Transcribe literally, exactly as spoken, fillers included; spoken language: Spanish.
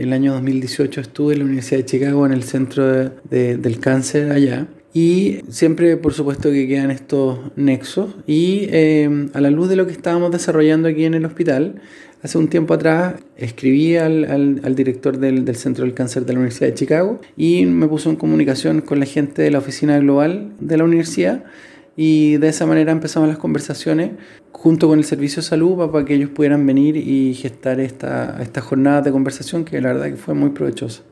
El año dos mil dieciocho estuve en la Universidad de Chicago en el Centro de, de, del Cáncer allá. Y siempre, por supuesto, que quedan estos nexos. Y eh, a la luz de lo que estábamos desarrollando aquí en el hospital, hace un tiempo atrás escribí al, al, al director del, del Centro del Cáncer de la Universidad de Chicago y me puso en comunicación con la gente de la oficina global de la universidad. Y de esa manera empezamos las conversaciones junto con el Servicio de Salud para, para que ellos pudieran venir y gestar esta, esta jornada de conversación que la verdad que fue muy provechosa.